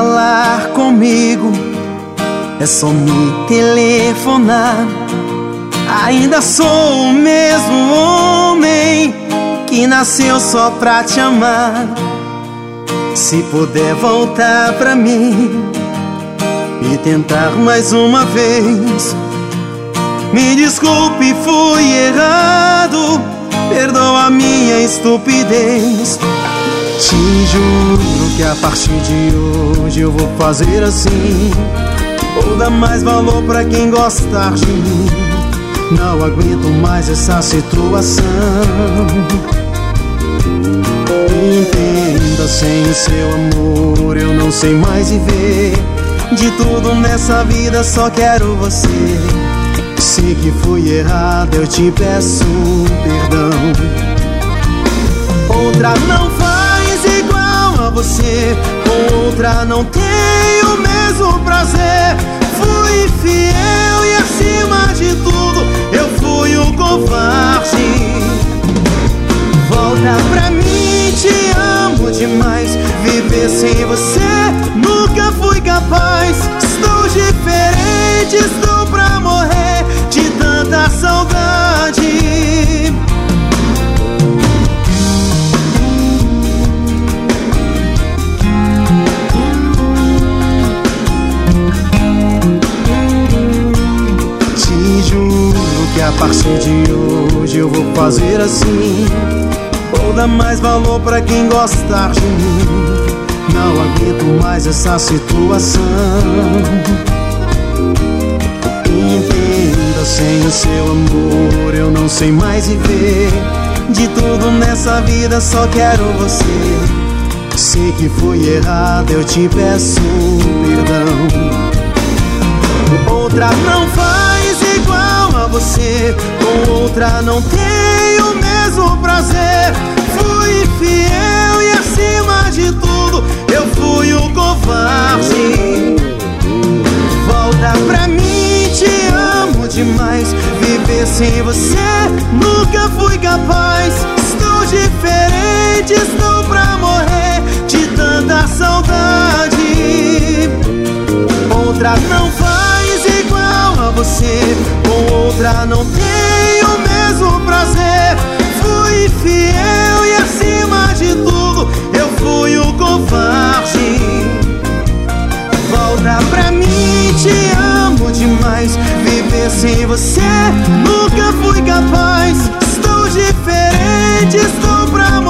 falar comigo, é só me telefonar. Ainda sou o mesmo homem que nasceu só pra te amar. Se puder voltar pra mim e tentar mais uma vez, me desculpe, fui errado, perdoa a minha estupidez. Te juro que a partir de hoje eu vou fazer assim, vou dar mais valor pra quem gostar de mim. Não aguento mais essa situação. Entenda, sem o seu amor eu não sei mais viver. De tudo nessa vida só quero você. Sei que fui errado, eu te peço perdão. Outra não faz igual a você, com outra não tenho o mesmo prazer. Fui fiel e acima de tudo eu fui um covarde. Volta pra mim, te amo demais. Viver sem você nunca fui capaz. Estou diferente, estou pra morrer de tanta saudade. Te juro que a partir de hoje eu vou fazer assim, vou dar mais valor pra quem gostar de mim. Não aguento mais essa situação. Entenda, sem o seu amor eu não sei mais viver. De tudo nessa vida só quero você. Sei que fui errado, eu te peço perdão. Outra não faz igual a você, com outra não tenho o mesmo prazer. Fui fiel e acima de tudo eu fui um covarde. Volta pra mim, te amo demais. Viver sem você nunca fui capaz. Estou diferente, estou pra morrer de tanta saudade. Outra não faz igual a você, com outra não tenho o mesmo prazer. Fui fiel e acima de tudo eu fui um covarde. Volta pra mim, te amo demais. Viver sem você nunca fui capaz. Estou diferente, estou pra